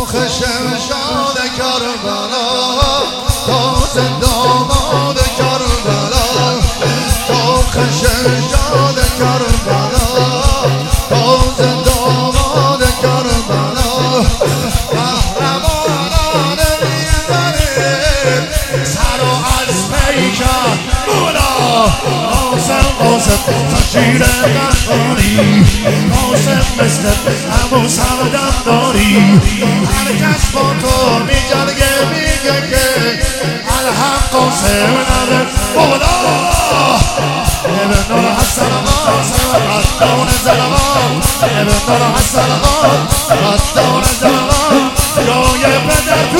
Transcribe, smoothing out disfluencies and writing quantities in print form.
شمشاد کربلا تازه داماد کربلا شمشاد کربلا تازه داماد کربلا قهرمانان میبره سر و از پیکر مولا قاسم تشیر قهاری قاسم مثل همون سردم داری هر کس با تو میجرگه میگه که الحق قاسم ندر مولا ابن الحسن قاسم قدون زلغان ابن الحسن قدون زلغان جای پدر